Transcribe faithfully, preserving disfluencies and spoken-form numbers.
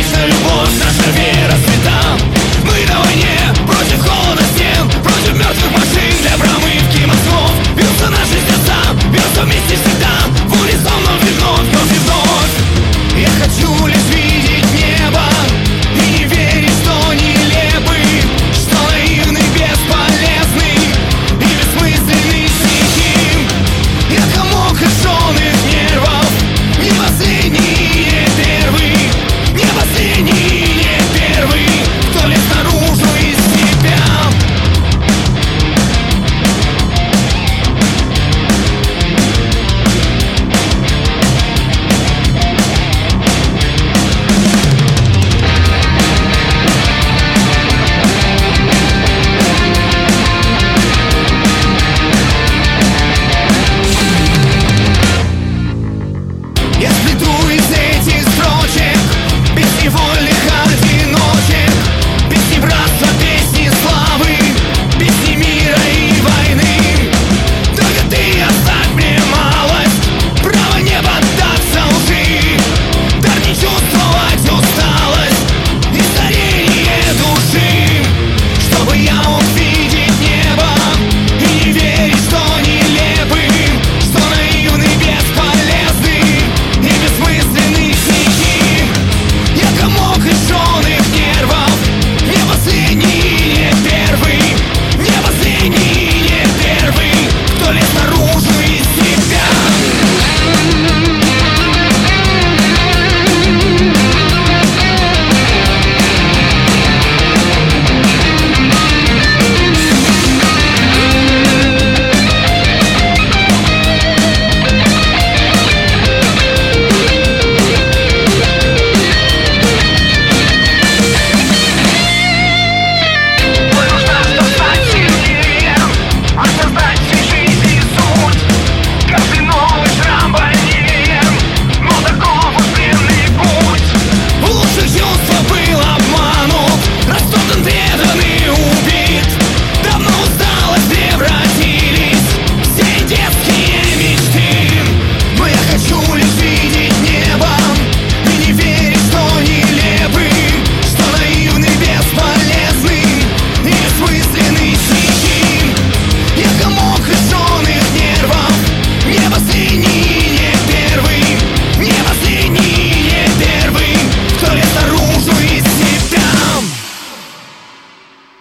вечная любовь, наша вера свята. Мы на войне, против холода стен, против мертвых машин для промывки мозгов. Бьются наши сердца, бьются вместе всегда, в унисон вновь и вновь, вновь и вновь. Я хочу лишь видеть небо и не верить, что нелепый, что наивный, бесполезный и бессмысленный стихи. Я комок лишённых нервов, не последний, не первый, не последний, не первый, кто лез наружу из себя. Я сплету из этих строчек бесневольных